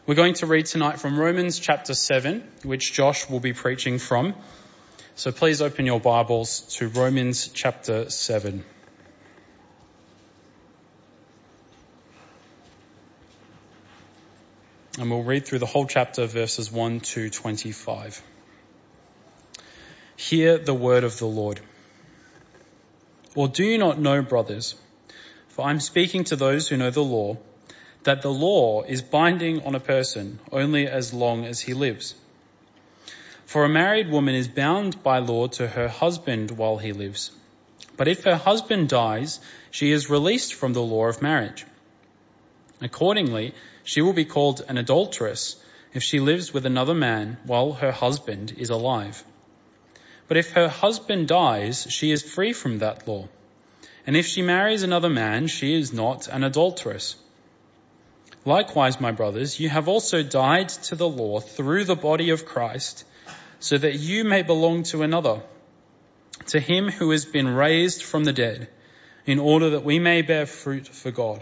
We're going to read tonight from Romans chapter 7, which Josh will be preaching from. So please open your Bibles to Romans chapter 7. And we'll read through the whole chapter, verses 1 to 25. Hear the word of the Lord. Or do you not know, brothers, for I'm speaking to those who know the law, that the law is binding on a person only as long as he lives. For a married woman is bound by law to her husband while he lives. But if her husband dies, she is released from the law of marriage. Accordingly, she will be called an adulteress if she lives with another man while her husband is alive. But if her husband dies, she is free from that law. And if she marries another man, she is not an adulteress. Likewise, my brothers, you have also died to the law through the body of Christ, so that you may belong to another, to him who has been raised from the dead, in order that we may bear fruit for God.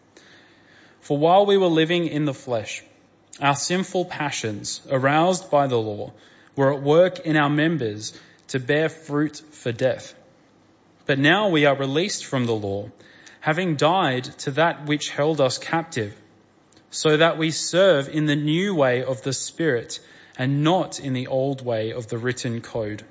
For while we were living in the flesh, our sinful passions, aroused by the law, were at work in our members to bear fruit for death. But now we are released from the law, having died to that which held us captive, so that we serve in the new way of the Spirit and not in the old way of the written code.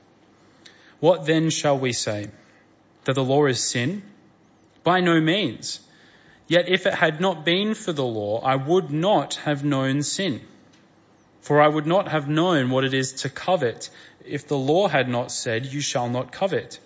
What then shall we say? That the law is sin? By no means. Yet if it had not been for the law, I would not have known sin. For I would not have known what it is to covet if the law had not said, you shall not covet.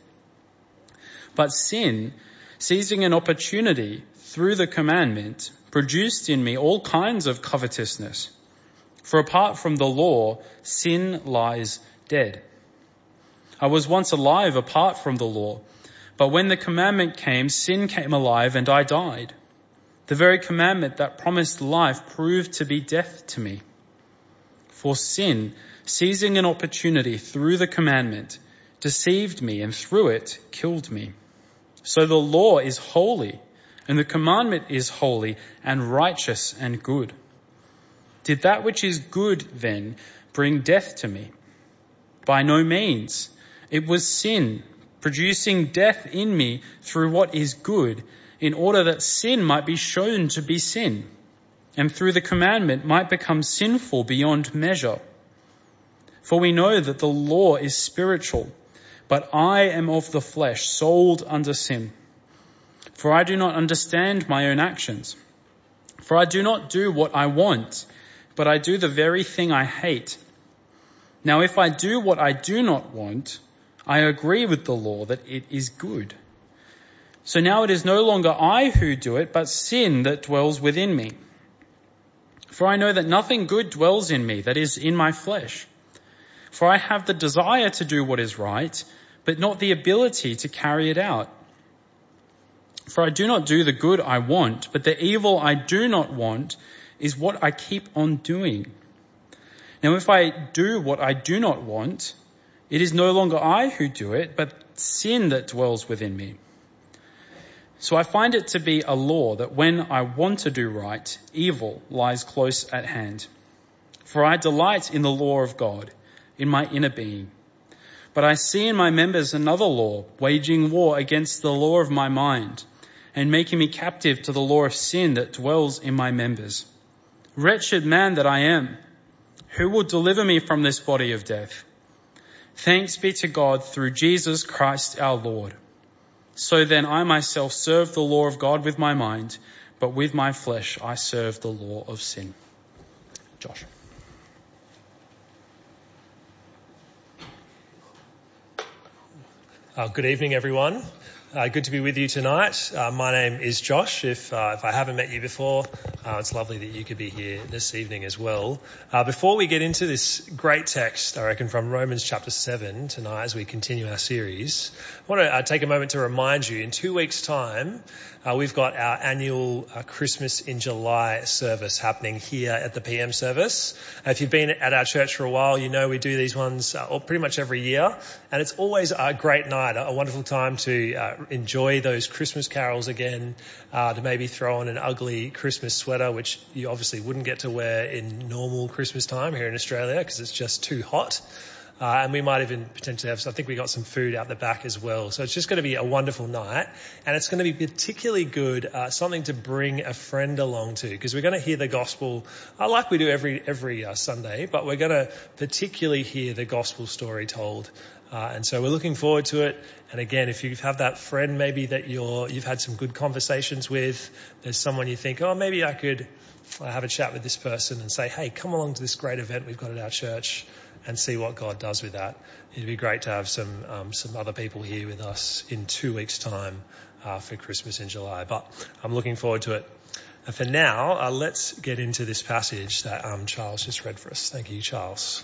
But sin, seizing an opportunity through the commandment, produced in me all kinds of covetousness. For apart from the law, sin lies dead. I was once alive apart from the law, but when the commandment came, sin came alive and I died. The very commandment that promised life proved to be death to me. For sin, seizing an opportunity through the commandment, deceived me and through it killed me. So the law is holy, and the commandment is holy and righteous and good. Did that which is good then bring death to me? By no means. It was sin, producing death in me through what is good, in order that sin might be shown to be sin, and through the commandment might become sinful beyond measure. For we know that the law is spiritual, but I am of the flesh, sold under sin. For I do not understand my own actions. For I do not do what I want, but I do the very thing I hate. Now if I do what I do not want, I agree with the law that it is good. So now it is no longer I who do it, but sin that dwells within me. For I know that nothing good dwells in me, that is, in my flesh. For I have the desire to do what is right, but not the ability to carry it out. For I do not do the good I want, but the evil I do not want is what I keep on doing. Now if I do what I do not want, it is no longer I who do it, but sin that dwells within me. So I find it to be a law that when I want to do right, evil lies close at hand. For I delight in the law of God, in my inner being. But I see in my members another law, waging war against the law of my mind, and making me captive to the law of sin that dwells in my members. Wretched man that I am, who will deliver me from this body of death? Thanks be to God through Jesus Christ our Lord. So then I myself serve the law of God with my mind, but with my flesh I serve the law of sin. Josh. Good evening, everyone. Good to be with you tonight. My name is Josh. If I haven't met you before, it's lovely that you could be here this evening as well. Before we get into this great text, I reckon, from Romans chapter 7 tonight as we continue our series, I want to take a moment to remind you, in 2 weeks' time, we've got our annual Christmas in July service happening here at the PM service. If you've been at our church for a while, you know we do these ones pretty much every year, and it's always a great night, a wonderful time to enjoy those Christmas carols again, to maybe throw on an ugly Christmas sweater, which you obviously wouldn't get to wear in normal Christmas time here in Australia because it's just too hot. And we might even potentially have, I think we got some food out the back as well. So it's just going to be a wonderful night. And it's going to be particularly good, something to bring a friend along to, because we're going to hear the gospel, like we do every Sunday, but we're going to particularly hear the gospel story told. And so we're looking forward to it. And again, if you have that friend maybe that you've had some good conversations with, there's someone you think, oh, maybe I could have a chat with this person and say, hey, come along to this great event we've got at our church and see what God does with that. It'd be great to have some other people here with us in 2 weeks' time for Christmas in July. But I'm looking forward to it. And for now, let's get into this passage that Charles just read for us. Thank you, Charles.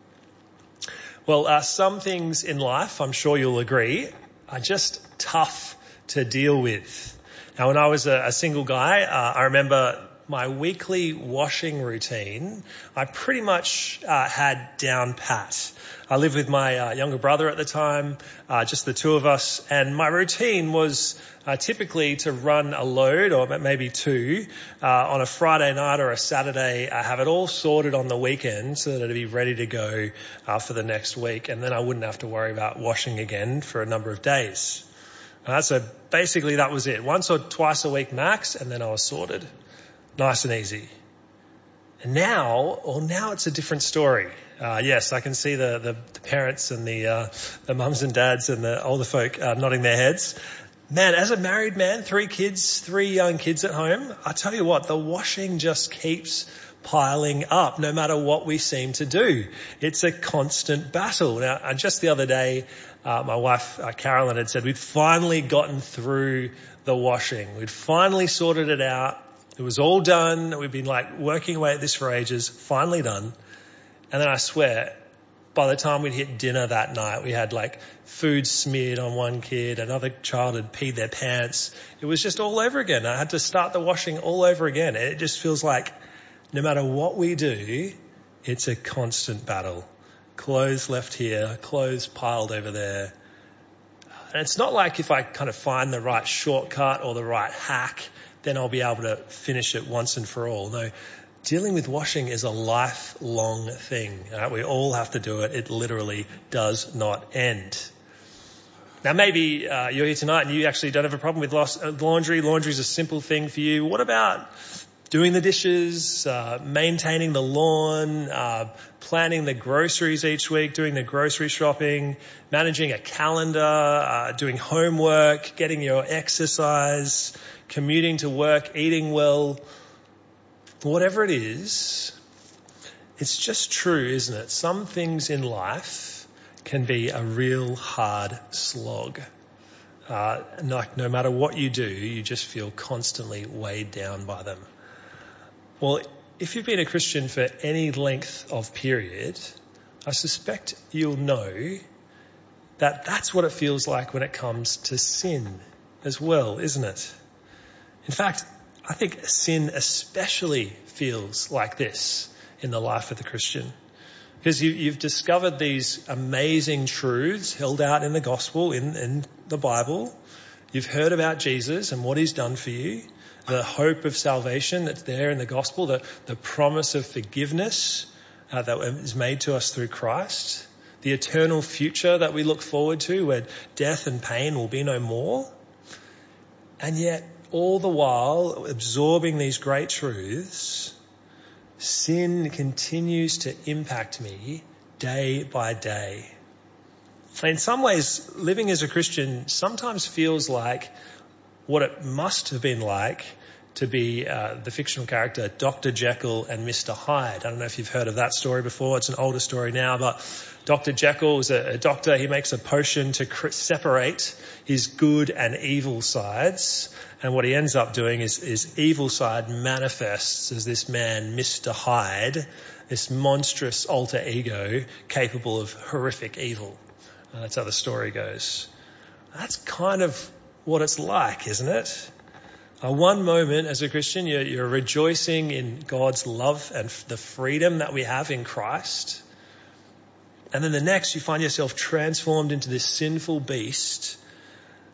Well, some things in life, I'm sure you'll agree, are just tough to deal with. Now, when I was a single guy, I remember my weekly washing routine, I pretty much had down pat. I lived with my younger brother at the time, just the two of us, and my routine was typically to run a load, or maybe two, on a Friday night or a Saturday, have it all sorted on the weekend so that it'd be ready to go for the next week, and then I wouldn't have to worry about washing again for a number of days. So basically that was it. Once or twice a week max, and then I was sorted. Nice and easy. And now it's a different story. Yes, I can see the parents and the mums and dads and the older folk nodding their heads. Man, as a married man, 3 young kids at home, I tell you what, the washing just keeps piling up no matter what we seem to do. It's a constant battle. Now, just the other day, my wife, Carolyn, had said we'd finally gotten through the washing. We'd finally sorted it out. It was all done. We've been working away at this for ages, finally done. And then I swear, by the time we'd hit dinner that night, we had food smeared on one kid, another child had peed their pants. It was just all over again. I had to start the washing all over again. It just feels like no matter what we do, it's a constant battle. Clothes left here, clothes piled over there. And it's not like if I kind of find the right shortcut or the right hack, then I'll be able to finish it once and for all. No, dealing with washing is a lifelong thing. We all have to do it. It literally does not end. Now, maybe you're here tonight and you actually don't have a problem with laundry. Laundry is a simple thing for you. What about doing the dishes, maintaining the lawn, planning the groceries each week, doing the grocery shopping, managing a calendar, doing homework, getting your exercise, commuting to work, eating well, whatever it is, it's just true, isn't it? Some things in life can be a real hard slog. No matter what you do, you just feel constantly weighed down by them. Well, if you've been a Christian for any length of period, I suspect you'll know that that's what it feels like when it comes to sin as well, isn't it? In fact, I think sin especially feels like this in the life of the Christian. Because you've discovered these amazing truths held out in the gospel, in the Bible. You've heard about Jesus and what he's done for you, the hope of salvation that's there in the gospel, the promise of forgiveness that is made to us through Christ, the eternal future that we look forward to where death and pain will be no more. And yet, all the while absorbing these great truths, sin continues to impact me day by day. In some ways, living as a Christian sometimes feels like what it must have been like to be the fictional character Dr. Jekyll and Mr. Hyde. I don't know if you've heard of that story before. It's an older story now, but Dr. Jekyll is a doctor. He makes a potion to separate his good and evil sides. And what he ends up doing is his evil side manifests as this man, Mr. Hyde, this monstrous alter ego capable of horrific evil. That's how the story goes. That's kind of what it's like, isn't it? One moment as a Christian, you're rejoicing in God's love and the freedom that we have in Christ. And then the next, you find yourself transformed into this sinful beast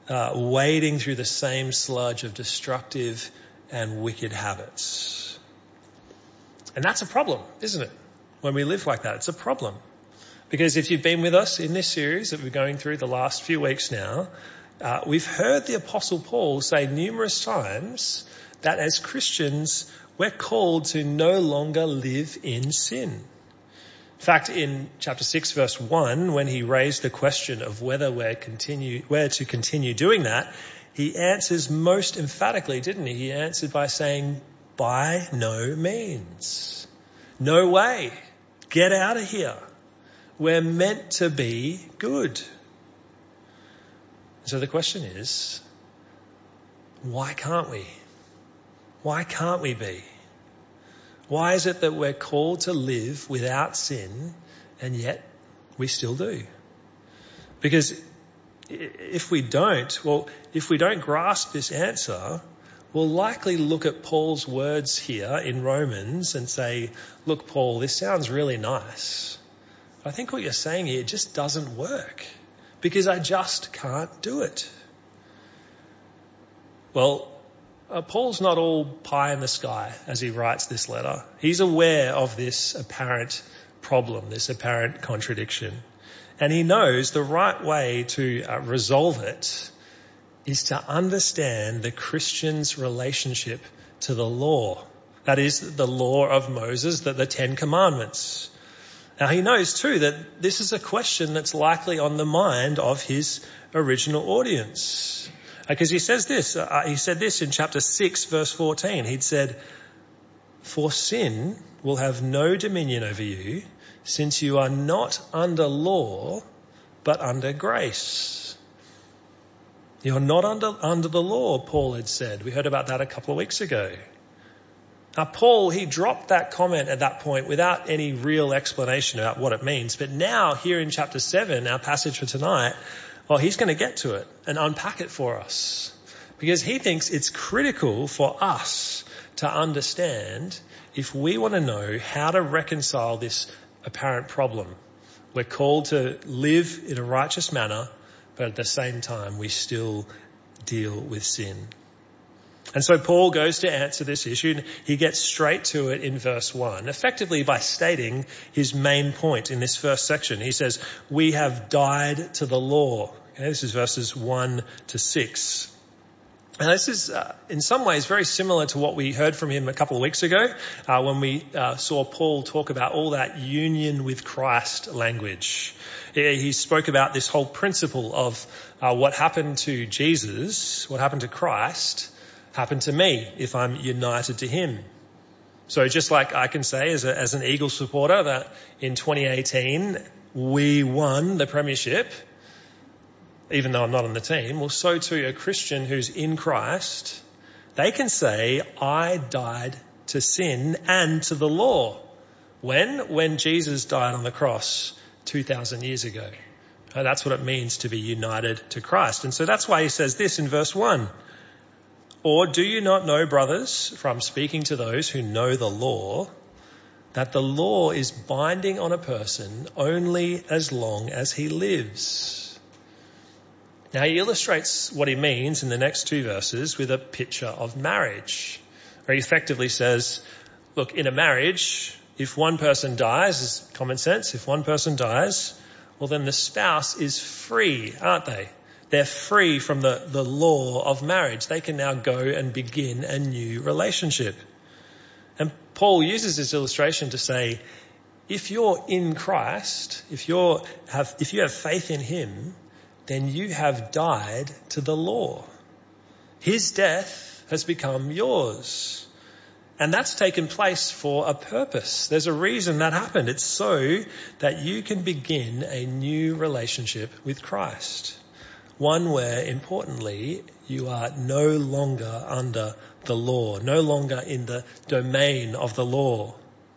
wading through the same sludge of destructive and wicked habits. And that's a problem, isn't it? When we live like that, it's a problem. Because if you've been with us in this series that we're going through the last few weeks now, we've heard the Apostle Paul say numerous times that as Christians, we're called to no longer live in sin. In fact, in chapter 6, verse 1, when he raised the question of whether we're to continue doing that, he answers most emphatically, didn't he? He answered by saying, by no means. No way. Get out of here. We're meant to be good. So the question is, why can't we? Why can't we be? Why is it that we're called to live without sin and yet we still do? Because if we don't grasp this answer, we'll likely look at Paul's words here in Romans and say, look, Paul, this sounds really nice. I think what you're saying here just doesn't work because I just can't do it. Well, Paul's not all pie in the sky as he writes this letter. He's aware of this apparent problem, this apparent contradiction. And he knows the right way to resolve it is to understand the Christian's relationship to the law. That is the law of Moses, the Ten Commandments. Now he knows too that this is a question that's likely on the mind of his original audience. Because he said this in chapter 6, verse 14. He'd said, for sin will have no dominion over you, since you are not under law, but under grace. You're not under the law, Paul had said. We heard about that a couple of weeks ago. Now, Paul, he dropped that comment at that point without any real explanation about what it means. But now, here in chapter 7, our passage for tonight, well, he's going to get to it and unpack it for us because he thinks it's critical for us to understand if we want to know how to reconcile this apparent problem. We're called to live in a righteous manner, but at the same time, we still deal with sin. And so Paul goes to answer this issue and he gets straight to it in verse 1, effectively by stating his main point in this first section. He says, we have died to the law. Okay, this is verses 1 to 6. And this is in some ways very similar to what we heard from him a couple of weeks ago when we saw Paul talk about all that union with Christ language. He spoke about this whole principle of what happened to Jesus, what happened to Christ, happened to me if I'm united to him. So just like I can say as an Eagles supporter that in 2018 we won the premiership, even though I'm not on the team, well, so too a Christian who's in Christ, they can say, I died to sin and to the law. When Jesus died on the cross 2,000 years ago. That's what it means to be united to Christ. And so that's why he says this in verse 1. Or do you not know, brothers, from speaking to those who know the law, that the law is binding on a person only as long as he lives? Now he illustrates what he means in the next two verses with a picture of marriage, where he effectively says, look, in a marriage, if one person dies, is common sense, if one person dies, well then the spouse is free, aren't they? They're free from the law of marriage. They can now go and begin a new relationship. And Paul uses this illustration to say, if you're in Christ, if you have faith in him, then you have died to the law. His death has become yours. And that's taken place for a purpose. There's a reason that happened. It's so that you can begin a new relationship with Christ. One where, importantly, you are no longer under the law, no longer in the domain of the law.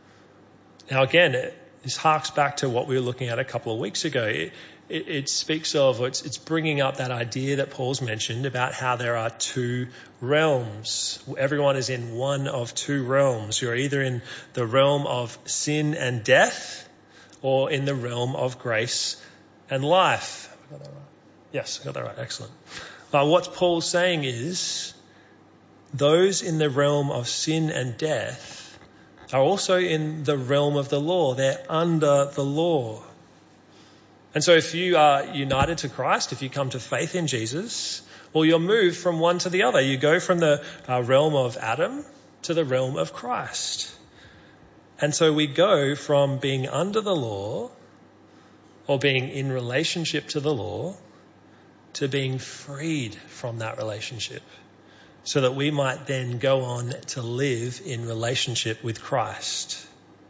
Now again, this harks back to what we were looking at a couple of weeks ago. It speaks of, it's bringing up that idea that Paul's mentioned about how there are two realms. Everyone is in one of two realms. You're either in the realm of sin and death or in the realm of grace and life. Yes, I got that right. Excellent. What Paul's saying is those in the realm of sin and death are also in the realm of the law. They're under the law. And so if you are united to Christ, if you come to faith in Jesus, well, you'll move from one to the other. You go from the realm of Adam to the realm of Christ. And so we go from being under the law or being in relationship to the law to being freed from that relationship so that we might then go on to live in relationship with Christ.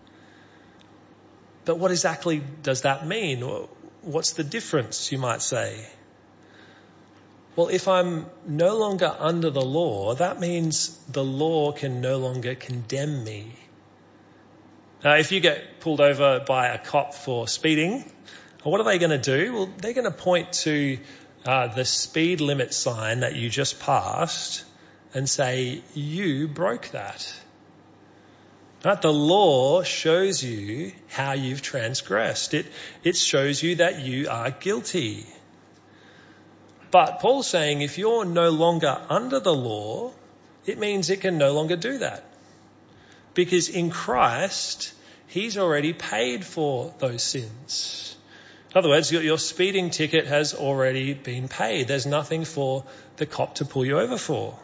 But what exactly does that mean? What's the difference, you might say? Well, if I'm no longer under the law, that means the law can no longer condemn me. If you get pulled over by a cop for speeding, what are they going to do? Well, they're going to point to the speed limit sign that you just passed and say, you broke that. Right? The law shows you how you've transgressed. It shows you that you are guilty. But Paul's saying if you're no longer under the law, it means it can no longer do that. Because in Christ, he's already paid for those sins. In other words, your speeding ticket has already been paid. There's nothing for the cop to pull you over for.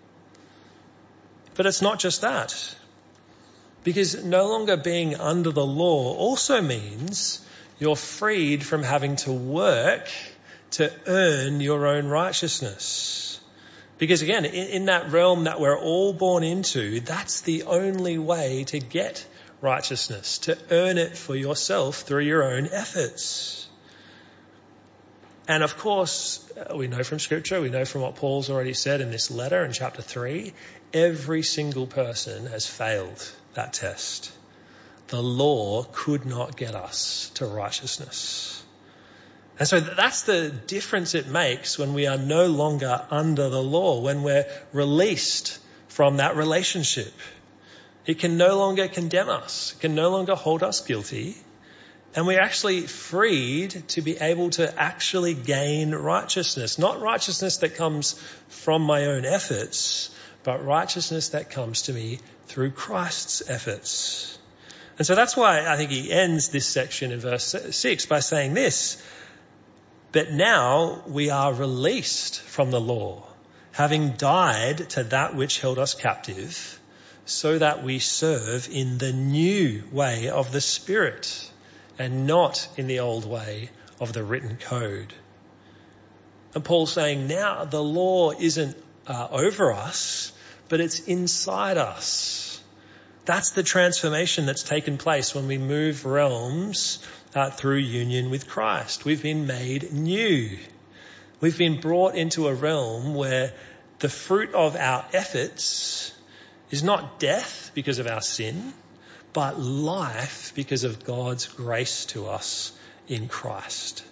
But it's not just that. Because no longer being under the law also means you're freed from having to work to earn your own righteousness. Because again, in that realm that we're all born into, that's the only way to get righteousness, to earn it for yourself through your own efforts. And of course, we know from Scripture, we know from what Paul's already said in this letter in chapter 3, every single person has failed that test. The law could not get us to righteousness. And so that's the difference it makes when we are no longer under the law, when we're released from that relationship. It can no longer condemn us. It can no longer hold us guilty. And we're actually freed to be able to actually gain righteousness. Not righteousness that comes from my own efforts, but righteousness that comes to me through Christ's efforts. And so that's why I think he ends this section in verse 6 by saying this: but now we are released from the law, having died to that which held us captive, so that we serve in the new way of the Spirit and not in the old way of the written code. And Paul's saying now the law isn't over us, but it's inside us. That's the transformation that's taken place when we move realms through union with Christ. We've been made new. We've been brought into a realm where the fruit of our efforts is not death because of our sin, but life because of God's grace to us in Christ.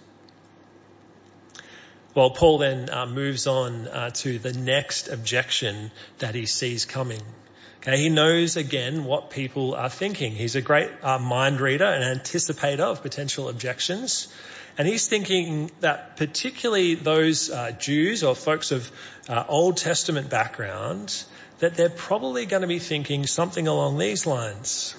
Well, Paul then moves on to the next objection that he sees coming. Okay, he knows again what people are thinking. He's a great mind reader and anticipator of potential objections. And he's thinking that particularly those Jews or folks of Old Testament background, that they're probably going to be thinking something along these lines.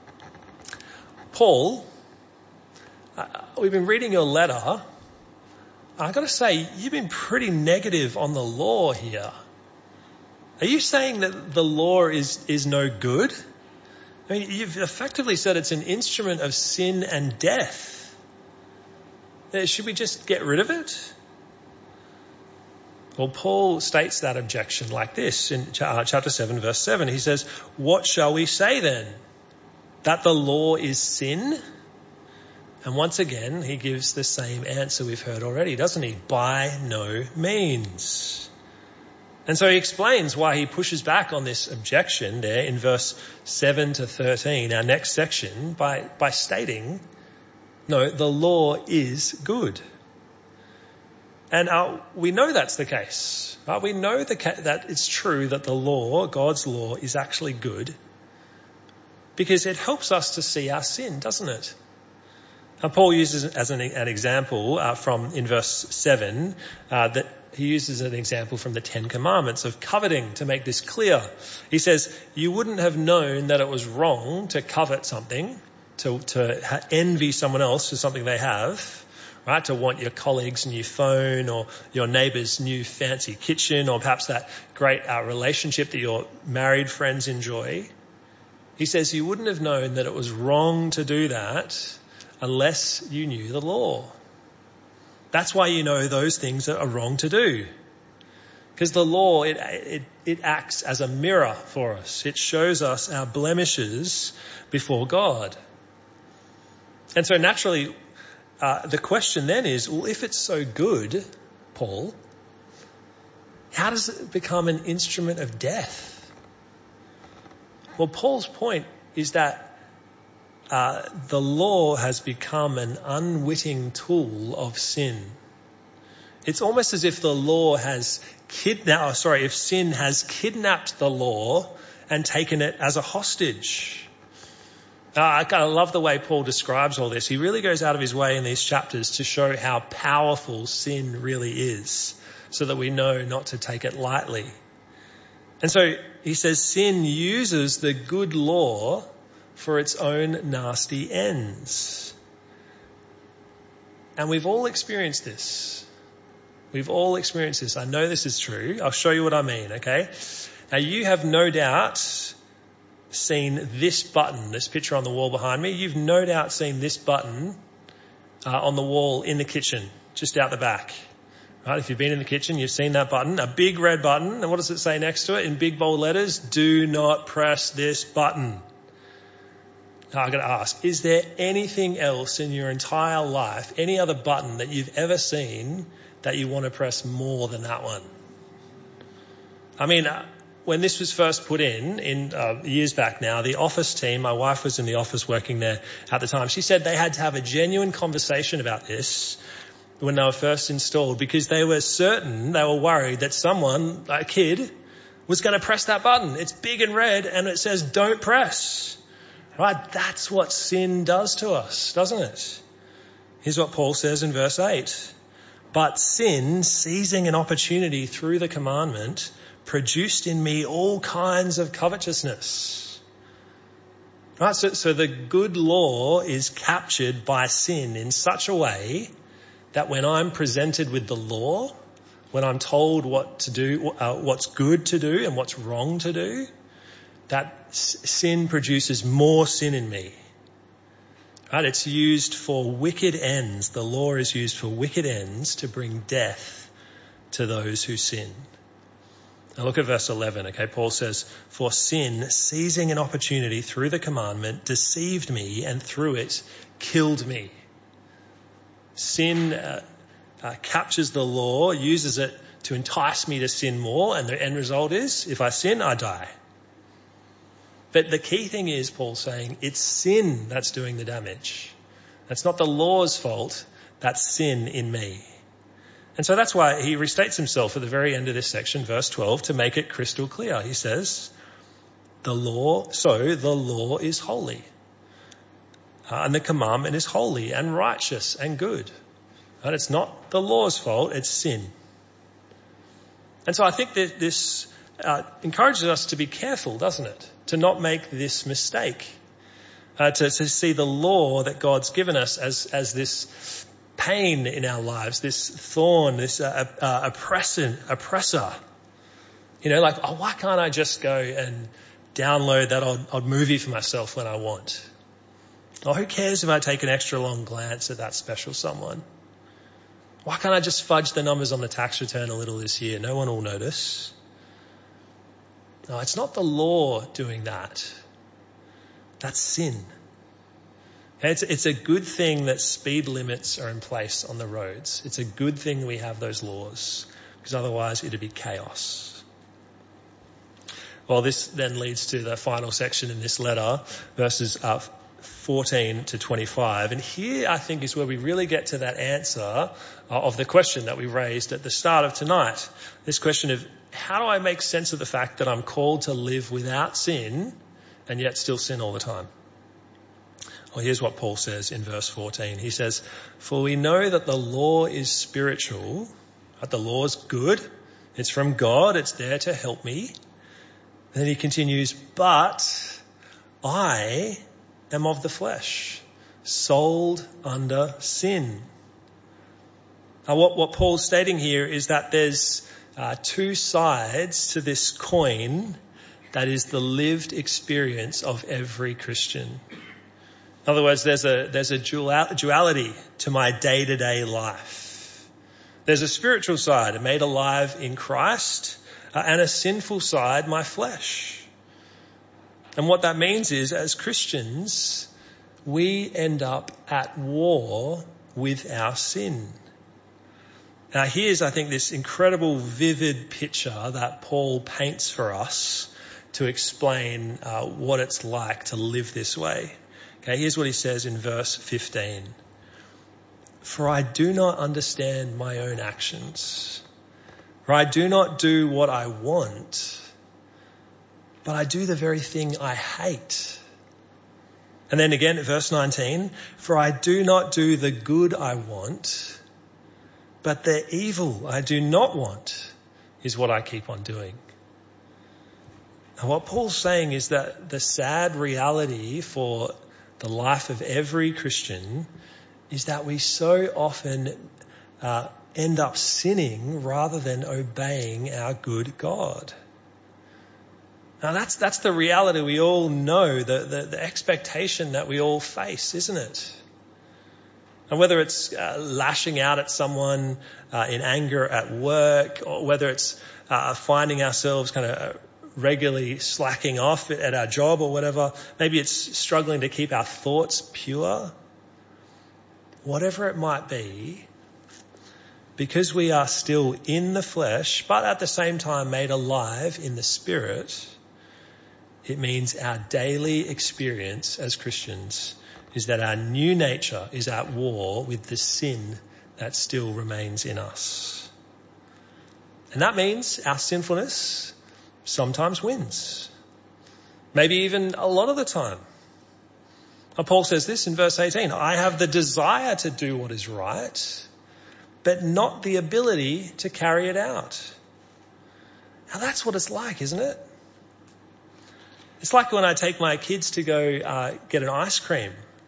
Paul, we've been reading your letter. I've got to say, you've been pretty negative on the law here. Are you saying that the law is no good? I mean, you've effectively said it's an instrument of sin and death. Should we just get rid of it? Well, Paul states that objection like this in chapter 7, verse 7. He says, what shall we say then? That the law is sin? And once again, he gives the same answer we've heard already, doesn't he? By no means. And so he explains why he pushes back on this objection there in verse 7 to 13, our next section, by stating, no, the law is good. And we know that's the case. We know that it's true that the law, God's law, is actually good because it helps us to see our sin, doesn't it? Paul uses as an example in verse 7 that he uses an example from the 10 Commandments of coveting to make this clear. He says, you wouldn't have known that it was wrong to covet something, to envy someone else for something they have, right? To want your colleague's new phone or your neighbour's new fancy kitchen or perhaps that great relationship that your married friends enjoy. He says you wouldn't have known that it was wrong to do that unless you knew the law. That's why you know those things that are wrong to do. Because the law, it acts as a mirror for us. It shows us our blemishes before God. And so naturally, the question then is, well, if it's so good, Paul, how does it become an instrument of death? Well, Paul's point is that the law has become an unwitting tool of sin. It's almost as if the law has if sin has kidnapped the law and taken it as a hostage. I kind of love the way Paul describes all this. He really goes out of his way in these chapters to show how powerful sin really is, so that we know not to take it lightly. And so he says sin uses the good law for its own nasty ends. And we've all experienced this. We've all experienced this. I know this is true. I'll show you what I mean, okay? Now you have no doubt seen this button, this picture on the wall behind me. You've no doubt seen this button on the wall in the kitchen, just out the back. Right? If you've been in the kitchen, you've seen that button, a big red button. And what does it say next to it in big bold letters? Do not press this button. Now I've got to ask, is there anything else in your entire life, any other button that you've ever seen that you want to press more than that one? I mean, when this was first put in years back now, the office team, my wife was in the office working there at the time, she said they had to have a genuine conversation about this when they were first installed, because they were worried that someone, a kid, was going to press that button. It's big and red and it says don't press. Right? That's what sin does to us, doesn't it? Here's what Paul says in verse 8. But sin, seizing an opportunity through the commandment, produced in me all kinds of covetousness. Right? So the good law is captured by sin in such a way that when I'm presented with the law, when I'm told what to do, what's good to do and what's wrong to do, that sin produces more sin in me. Right? It's used for wicked ends. The law is used for wicked ends to bring death to those who sin. Now look at verse 11, okay? Paul says, for sin, seizing an opportunity through the commandment, deceived me and through it killed me. Sin captures the law, uses it to entice me to sin more, and the end result is, if I sin, I die. But the key thing is, Paul's saying, it's sin that's doing the damage. That's not the law's fault, that's sin in me. And so that's why he restates himself at the very end of this section, verse 12, to make it crystal clear. He says, the law is holy. And the commandment is holy and righteous and good. And it's not the law's fault, it's sin. And so I think that this encourages us to be careful, doesn't it? To not make this mistake. To see the law that God's given us as this pain in our lives, this thorn, this oppressor. You know, like, why can't I just go and download that odd movie for myself when I want? Or who cares if I take an extra long glance at that special someone? Why can't I just fudge the numbers on the tax return a little this year? No one will notice. No, it's not the law doing that. That's sin. It's a good thing that speed limits are in place on the roads. It's a good thing we have those laws, because otherwise it'd be chaos. Well, this then leads to the final section in this letter, verses 14 to 25. And here I think is where we really get to that answer of the question that we raised at the start of tonight. This question of, how do I make sense of the fact that I'm called to live without sin and yet still sin all the time? Well, here's what Paul says in verse 14. He says, for we know that the law is spiritual, But the law's good. It's from God. It's there to help me. And then he continues, but I am of the flesh, sold under sin. Now, what Paul's stating here is that there's two sides to this coin that is the lived experience of every Christian. In other words, there's a duality to my day-to-day life. There's a spiritual side, made alive in Christ, and a sinful side, my flesh. And what that means is, as Christians, we end up at war with our sin. Now here's, I think, this incredible vivid picture that Paul paints for us to explain what it's like to live this way. Okay, here's what he says in verse 15. For I do not understand my own actions. For I do not do what I want, but I do the very thing I hate. And then again at verse 19, for I do not do the good I want, but the evil I do not want is what I keep on doing. And what Paul's saying is that the sad reality for the life of every Christian is that we so often end up sinning rather than obeying our good God. Now that's the reality we all know, the expectation that we all face, isn't it? And whether it's lashing out at someone in anger at work, or whether it's finding ourselves kind of regularly slacking off at our job or whatever, maybe it's struggling to keep our thoughts pure, whatever it might be, because we are still in the flesh, but at the same time made alive in the Spirit, it means our daily experience as Christians is that our new nature is at war with the sin that still remains in us. And that means our sinfulness sometimes wins. Maybe even a lot of the time. And Paul says this in verse 18, I have the desire to do what is right, but not the ability to carry it out. Now that's what it's like, isn't it? It's like when I take my kids to go get an ice cream.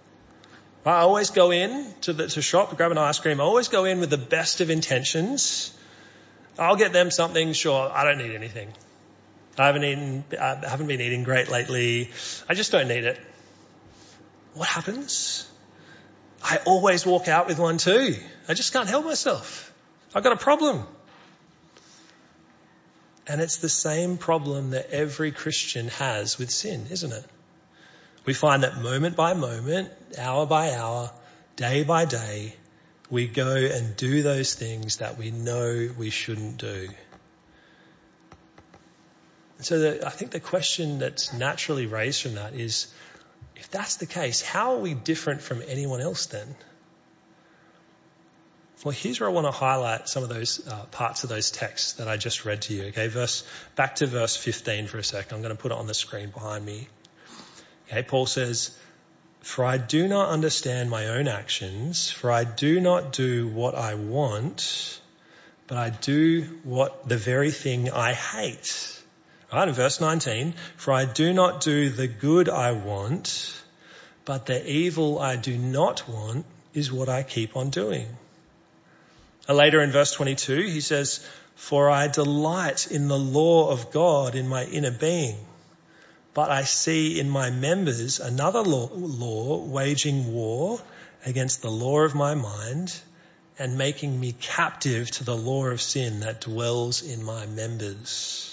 I always go in to shop to grab an ice cream. I always go in with the best of intentions. I'll get them something. Sure, I don't need anything. I haven't been eating great lately. I just don't need it. What happens? I always walk out with one too. I just can't help myself. I've got a problem. And it's the same problem that every Christian has with sin, isn't it? We find that moment by moment, hour by hour, day by day, we go and do those things that we know we shouldn't do. So I think the question that's naturally raised from that is, if that's the case, how are we different from anyone else then? Well, here's where I want to highlight some of those parts of those texts that I just read to you. Okay, back to verse 15 for a second. I'm going to put it on the screen behind me. Okay, Paul says, for I do not understand my own actions, for I do not do what I want, but I do the very thing I hate. Right, in verse 19, for I do not do the good I want, but the evil I do not want is what I keep on doing. Later in verse 22, he says, for I delight in the law of God in my inner being, but I see in my members another law waging war against the law of my mind and making me captive to the law of sin that dwells in my members.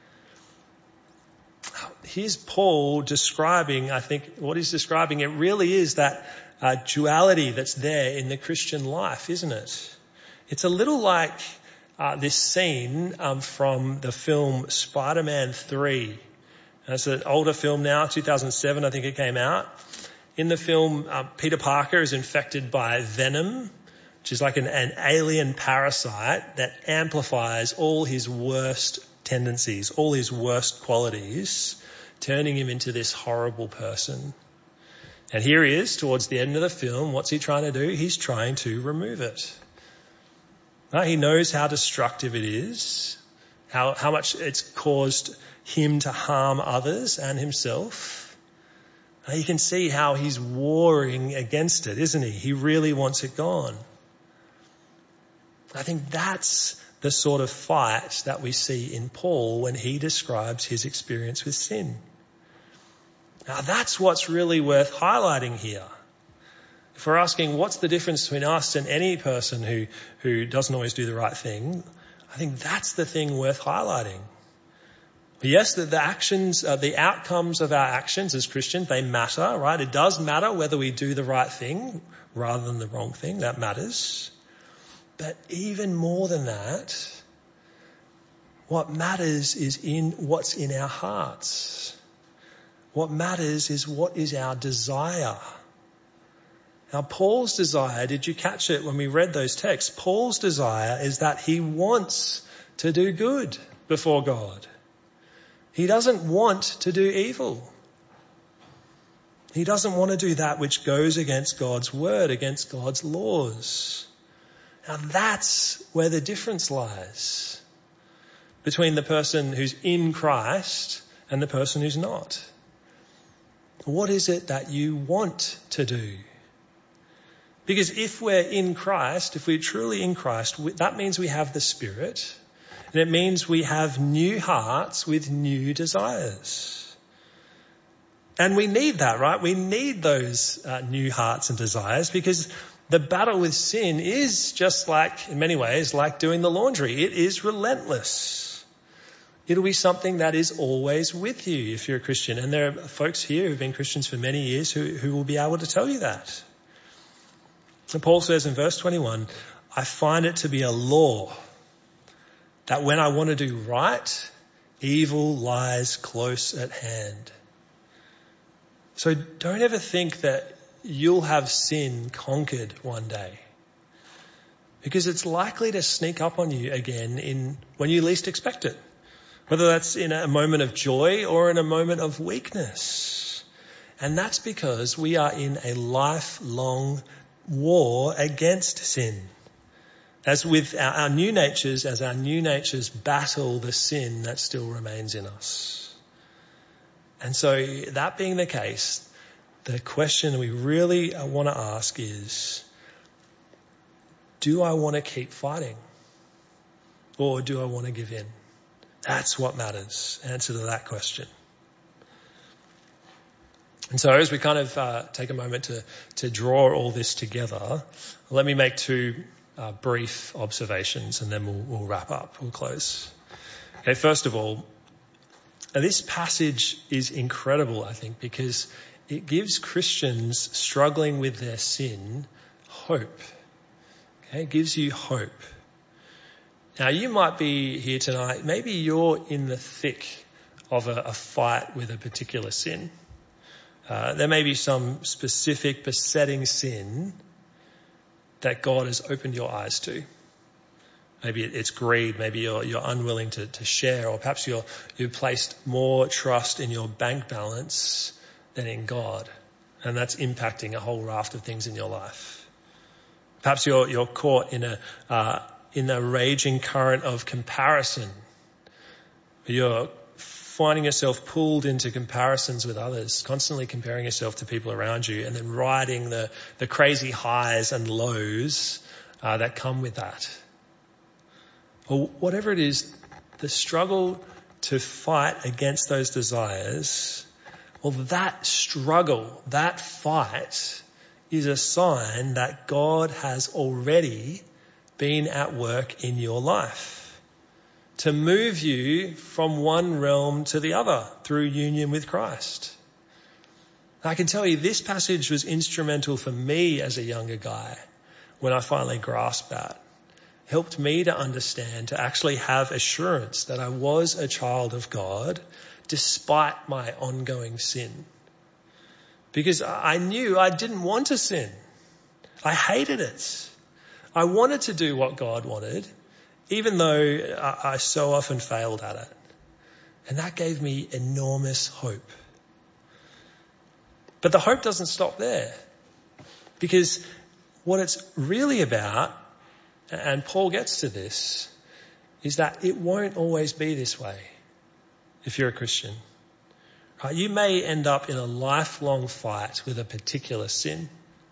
Here's Paul describing, I think what he's describing, it really is that duality that's there in the Christian life, isn't it? It's a little like this scene from the film Spider-Man 3. It's an older film now, 2007 I think it came out. In the film, Peter Parker is infected by venom, which is like an alien parasite that amplifies all his worst tendencies, all his worst qualities, turning him into this horrible person. And here he is towards the end of the film. What's he trying to do? He's trying to remove it. Right? He knows how destructive it is, how much it's caused him to harm others and himself. You can see how he's warring against it, isn't he? He really wants it gone. I think that's the sort of fight that we see in Paul when he describes his experience with sin. Now that's what's really worth highlighting here. If we're asking what's the difference between us and any person who doesn't always do the right thing, I think that's the thing worth highlighting. Yes, the actions, the outcomes of our actions as Christians, they matter, right? It does matter whether we do the right thing rather than the wrong thing. That matters. But even more than that, what matters is in what's in our hearts. What matters is what is our desire. Now, Paul's desire, did you catch it when we read those texts? Paul's desire is that he wants to do good before God. He doesn't want to do evil. He doesn't want to do that which goes against God's word, against God's laws. Now that's where the difference lies between the person who's in Christ and the person who's not. What is it that you want to do? Because if we're in Christ, if we're truly in Christ, that means we have the Spirit. And it means we have new hearts with new desires. And we need that, right? We need those new hearts and desires because the battle with sin is just like, in many ways, like doing the laundry. It is relentless. It'll be something that is always with you if you're a Christian. And there are folks here who've been Christians for many years who will be able to tell you that. And Paul says in verse 21, I find it to be a law that when I want to do right, evil lies close at hand. So don't ever think that you'll have sin conquered one day, because it's likely to sneak up on you again when you least expect it, whether that's in a moment of joy or in a moment of weakness. And that's because we are in a lifelong war against sin. As with our new natures, as our new natures battle the sin that still remains in us. And so that being the case, the question we really want to ask is, do I want to keep fighting? Or do I want to give in? That's what matters. Answer to that question. And so as we kind of take a moment to draw all this together, let me make two brief observations and then we'll wrap up, we'll close. Okay, first of all, this passage is incredible, I think, because it gives Christians struggling with their sin hope. Okay, it gives you hope. Now, you might be here tonight, maybe you're in the thick of a fight with a particular sin. There may be some specific besetting sin that God has opened your eyes to. Maybe it's greed, maybe you're unwilling to share, or perhaps you've placed more trust in your bank balance than in God, and that's impacting a whole raft of things in your life. Perhaps you're caught in a raging current of comparison. You're finding yourself pulled into comparisons with others, constantly comparing yourself to people around you, and then riding the crazy highs and lows that come with that. Or whatever it is, the struggle to fight against those desires, well, that struggle, that fight is a sign that God has already been at work in your life to move you from one realm to the other through union with Christ. I can tell you this passage was instrumental for me as a younger guy when I finally grasped that. Helped me to understand, to actually have assurance that I was a child of God despite my ongoing sin. Because I knew I didn't want to sin. I hated it. I wanted to do what God wanted, even though I so often failed at it. And that gave me enormous hope. But the hope doesn't stop there, because what it's really about and Paul gets to this, is that it won't always be this way if you're a Christian. Right? You may end up in a lifelong fight with a particular sin.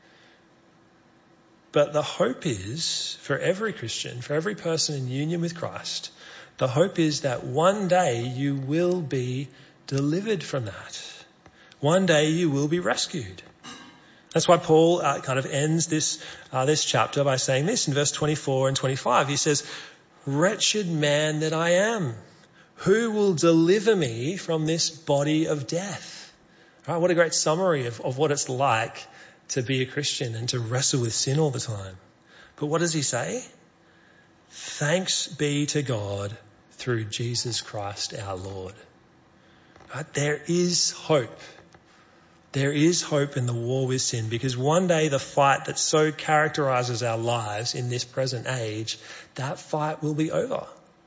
But the hope is, for every Christian, for every person in union with Christ, the hope is that one day you will be delivered from that. One day you will be rescued. That's why Paul kind of ends this chapter by saying this in verse 24 and 25. He says, "Wretched man that I am, who will deliver me from this body of death?" Right, what a great summary of what it's like to be a Christian and to wrestle with sin all the time. But what does he say? Thanks be to God through Jesus Christ our Lord. Right? There is hope. There is hope in the war with sin, because one day the fight that so characterizes our lives in this present age, that fight will be over.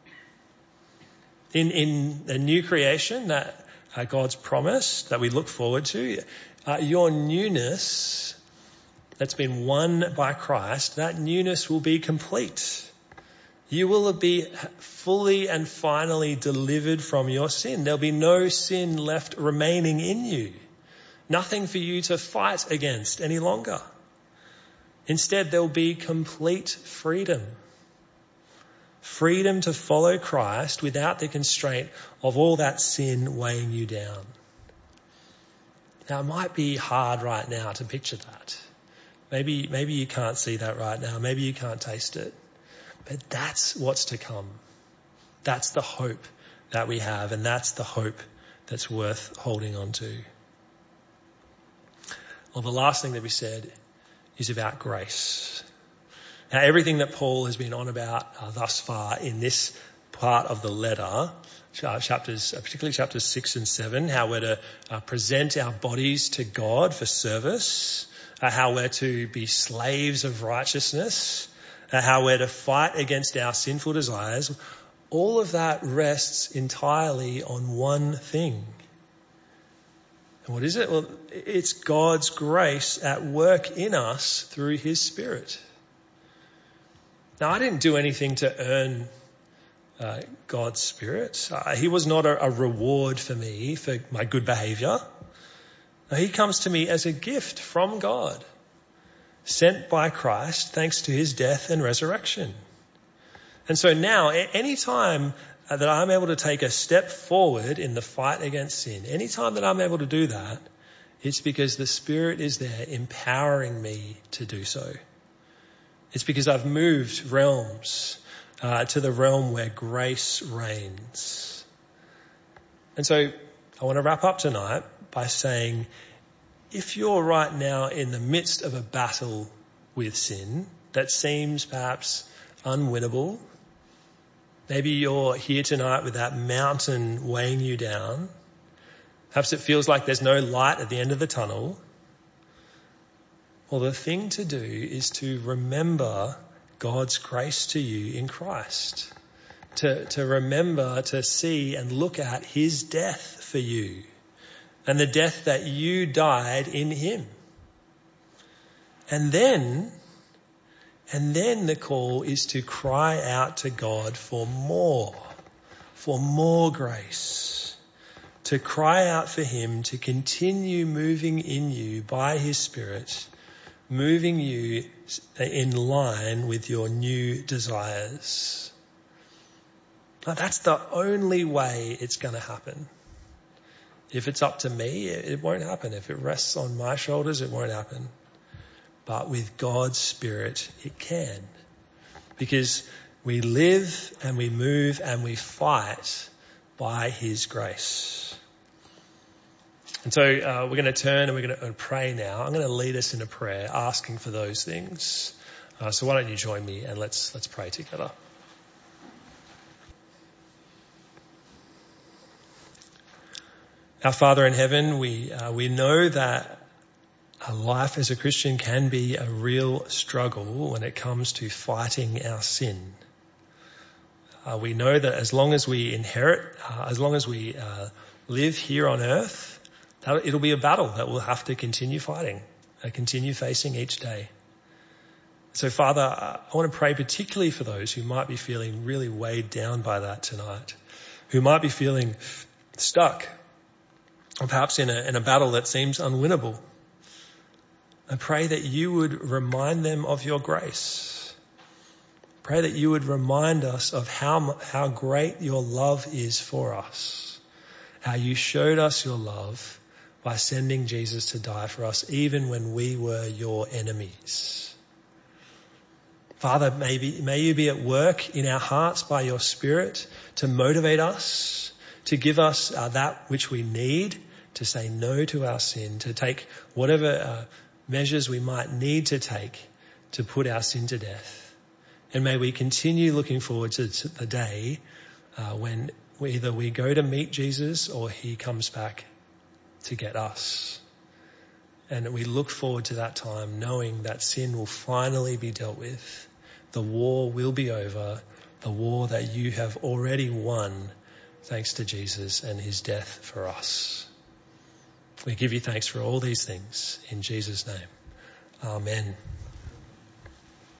In the new creation that God's promised, that we look forward to, your newness that's been won by Christ, that newness will be complete. You will be fully and finally delivered from your sin. There'll be no sin left remaining in you. Nothing for you to fight against any longer. Instead, there'll be complete freedom. Freedom to follow Christ without the constraint of all that sin weighing you down. Now, it might be hard right now to picture that. Maybe you can't see that right now. Maybe you can't taste it. But that's what's to come. That's the hope that we have, and that's the hope that's worth holding on to. Well, the last thing that we said is about grace. Now, everything that Paul has been on about thus far in this part of the letter, particularly chapters 6 and 7, how we're to present our bodies to God for service, how we're to be slaves of righteousness, how we're to fight against our sinful desires, all of that rests entirely on one thing. And what is it? Well, it's God's grace at work in us through his Spirit. Now, I didn't do anything to earn God's Spirit. He was not a reward for me for my good behaviour. No, he comes to me as a gift from God, sent by Christ thanks to his death and resurrection. And so now, any time that I'm able to take a step forward in the fight against sin, any time that I'm able to do that, it's because the Spirit is there empowering me to do so. It's because I've moved realms to the realm where grace reigns. And so I want to wrap up tonight by saying, if you're right now in the midst of a battle with sin that seems perhaps unwinnable, maybe you're here tonight with that mountain weighing you down, perhaps it feels like there's no light at the end of the tunnel, well, the thing to do is to remember God's grace to you in Christ. To remember, to see and look at his death for you and the death that you died in him. And then the call is to cry out to God for more grace, to cry out for him to continue moving in you by his Spirit, moving you in line with your new desires. Now, that's the only way it's going to happen. If it's up to me, it won't happen. If it rests on my shoulders, it won't happen. But with God's Spirit, it can. Because we live and we move and we fight by his grace. And so we're going to turn and we're going to pray now. I'm going to lead us in a prayer asking for those things. So why don't you join me and let's pray together. Our Father in heaven, we know that a life as a Christian can be a real struggle when it comes to fighting our sin. We know that as long as we live here on earth, it'll be a battle that we'll have to continue fighting, continue facing each day. So Father, I want to pray particularly for those who might be feeling really weighed down by that tonight, who might be feeling stuck, or perhaps in a battle that seems unwinnable. I pray that you would remind them of your grace. Pray that you would remind us of how great your love is for us, how you showed us your love by sending Jesus to die for us, even when we were your enemies. Father, may you be at work in our hearts by your Spirit to motivate us, to give us that which we need, to say no to our sin, to take whatever measures we might need to take to put our sin to death. And may we continue looking forward to the day when either we go to meet Jesus or he comes back to get us. And we look forward to that time knowing that sin will finally be dealt with. The war will be over, the war that you have already won thanks to Jesus and his death for us. We give you thanks for all these things in Jesus' name. Amen.